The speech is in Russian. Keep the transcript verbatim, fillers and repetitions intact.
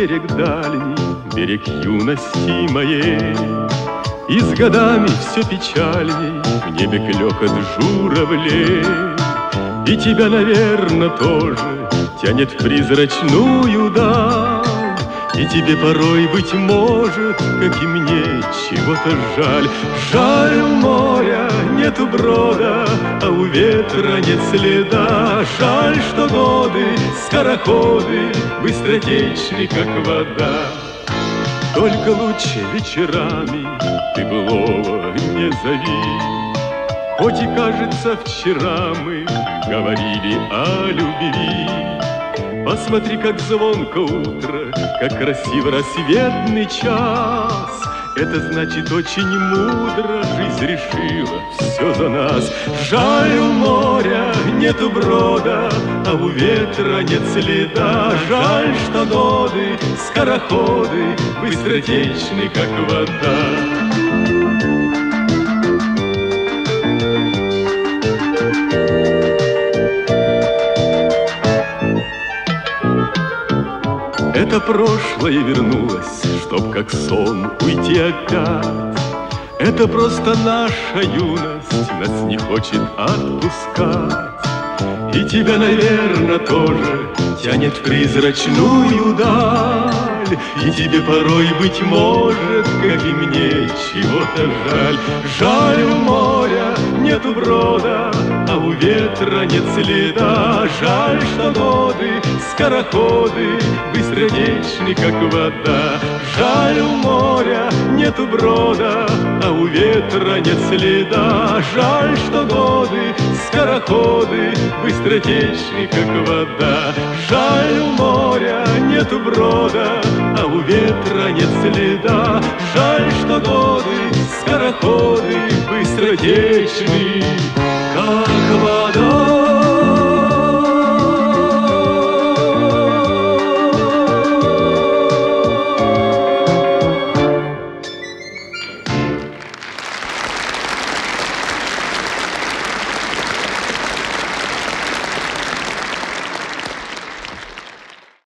берег дальний, берег юности моей. И с годами все печальней в небе клёкот журавлей. И тебя, наверно, тоже тянет в призрачную даль. И тебе порой, быть может, как и мне, чего-то жаль. Жаль, у моря нету брода, а у ветра нет следа. Жаль, что годы, скороходы, быстротечны, как вода. Только лучше вечерами ты былого не зови. Хоть и кажется, вчера мы говорили о любви. Посмотри, как звонко утро, как красив рассветный час. Это значит, очень мудро жизнь решила все за нас. Жаль, у моря нету брода, а у ветра нет следа. Жаль, что годы, скороходы, быстротечны, как вода. Это прошлое вернулось, чтоб как сон уйти опять. Это просто наша юность нас не хочет отпускать. И тебя, наверно, тоже тянет в призрачную даль. И тебе порой, быть может, как и мне, чего-то жаль. Жаль, у моря нету брода, а у ветра нет следа. Жаль, что годы, скороходы, быстротечны, как вода. Жаль, у моря нету брода, а у ветра нет следа. Жаль, что годы, скороходы, быстротечны, как вода. Жаль, у моря нету брода, а у ветра нет следа. Жаль, что годы, скороходы, быстротечны, как вода.